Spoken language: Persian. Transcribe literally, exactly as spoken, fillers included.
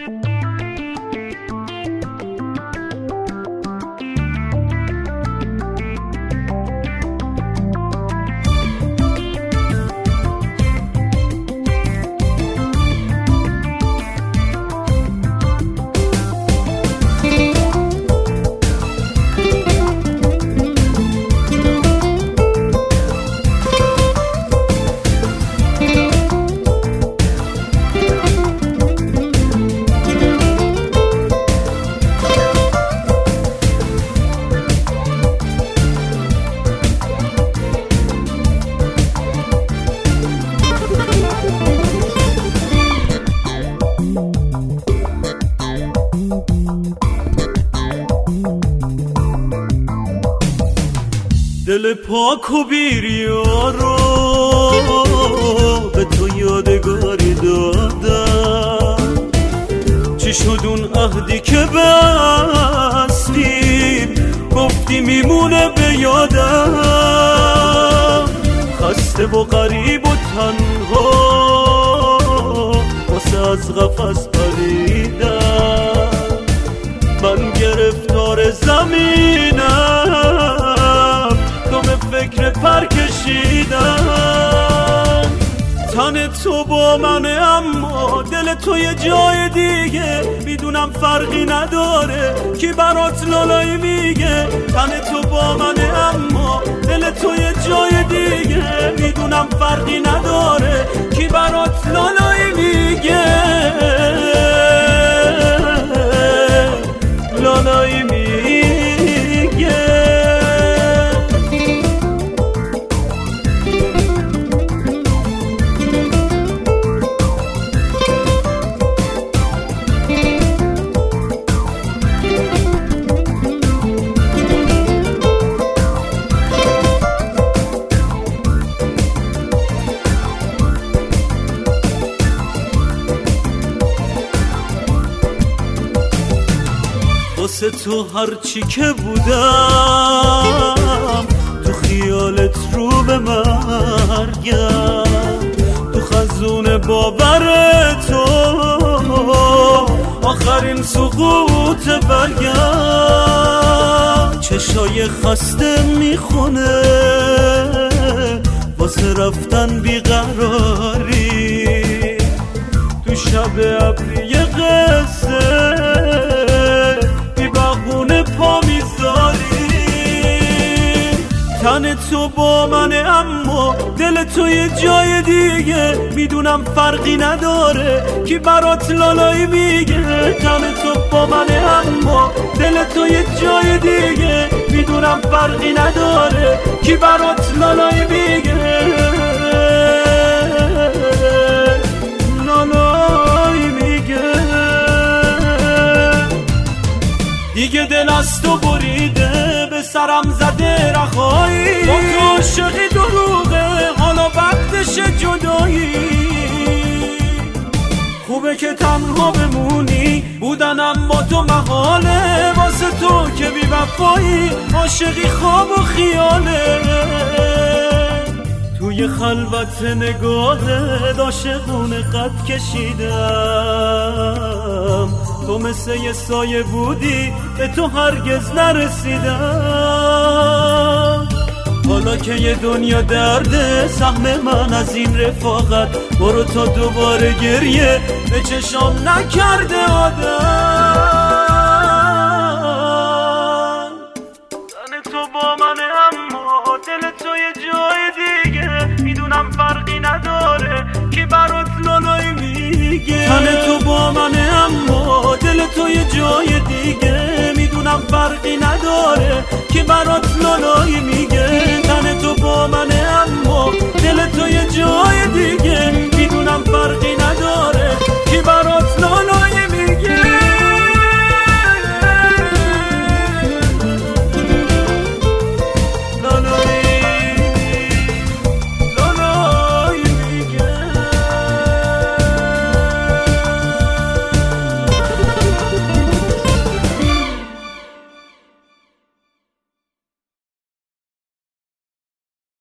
دل پاک و بیریا رو به تو یادگاری دادم، چی شد اون عهدی که بستیم گفتی میمونه به یادم، خسته و غریب و تنها واسه از قفس پریدم، من گرفتار زمینم تو به فکر پر کشیدم، تن تو با منه اما دل تو یه جای دیگه، میدونم فرقی نداره کی برات لالایی میگه، تن تو با منه اما دل تو یه جای دیگه، میدونم فرقی نداره کی برات لالایی میگه، لالایی میگه. واسه تو هرچی که بودم تو خیالت رو به مرگم، تو خزون باور تو آخرین سقوط برگم، چشای خسته میخونه واسه رفتن بیقراری، تو شب ابری قصه بغونه پا میذاری، تن تو با منه اما دل تو یه جای دیگه، میدونم فرقی نداره کی برات لالایی میگه، تن تو با منه اما دل تو یه جای دیگه، میدونم فرقی نداره کی برات لالایی میگه، لالایی میگه. دیگه دل از تو بریده به سرم زده رخایی، با تو عاشقی دروغه حالا وقتش جدایی، خوبه که تنها بمونی بودنم با تو محاله، واسه تو که بی وفایی عاشقی خواب و خیاله، توی خلوت نگاهت عاشقونه قد کشیدم، تو مثل یه سایه بودی به تو هرگز نرسیدم، حالا که یه دنیا درده سهم من از این رفاقت، برو تا دوباره گریه به چشام نکرده آدم، تن تو با منه اما دل تو یه جای دیگه، میدونم فرقی نداره کی برات لالایی میگه، تن تو با منه اما دل تو یه جای دیگه، میدونم فرقی نداره کی برات لالایی میگه، تن تو با منه اما دل تو یه جای